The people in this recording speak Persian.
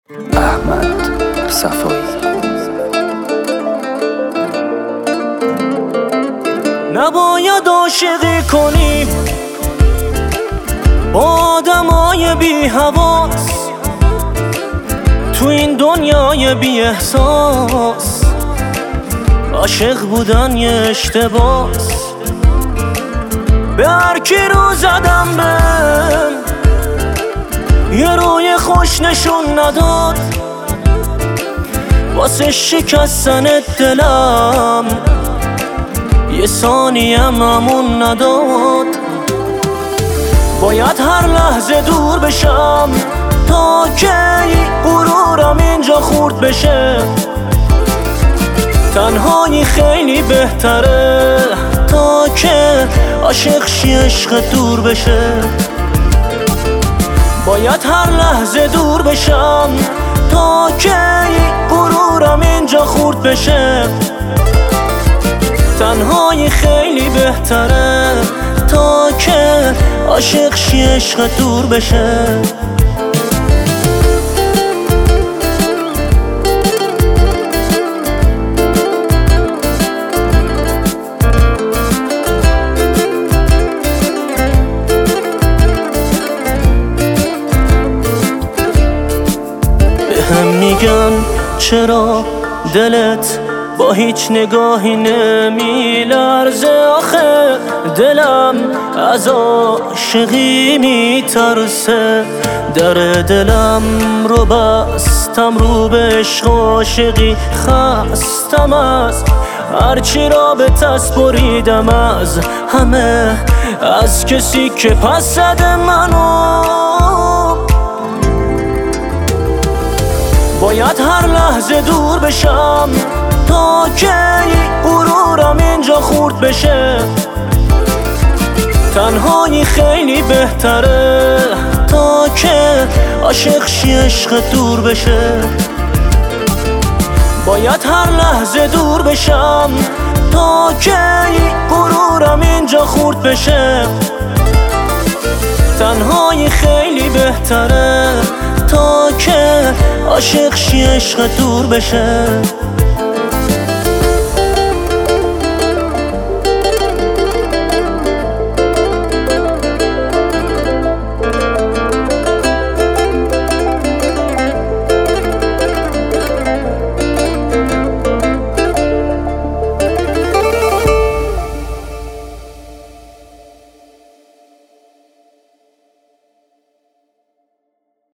احمد صفایی. نباید عاشقی کنیم با آدمای بی حواس تو این دنیای بی احساس. عاشق بودن یه اشتباس، به هر کی رو زدم بهم یه روی خوش نشون نداد. واسه شکستن دلم یه ثانیم امون نداد. باید هر لحظه دور بشم تا که غرورم اینجا خورد بشه. تنهایی خیلی بهتره تا که عاشق شی عشق دور بشه. باید هر لحظه دور بشم تا که غرورم اینجا خورد بشه. تنهایی خیلی بهتره تا که عاشق شی عشق دور بشه. بهم میگن چرا دلت با هیچ نگاهی نمیلرزه. آخه دلم از عاشقی میترسه. در دلم رو بستم رو به عشق و عاشقی خستم از هرچی رابط است بریدم از همه، از کسی که پس زده منو. باید هر لحظه دور بشم تا که غرورم اینجا خورد بشه. تنهایی خیلی بهتره تا که عاشق شی عشق دور بشه. باید هر لحظه دور بشم تا که غرورم اینجا خورد بشه. تنهایی خیلی بهتره تا که عاشق شی عشق دور بشه.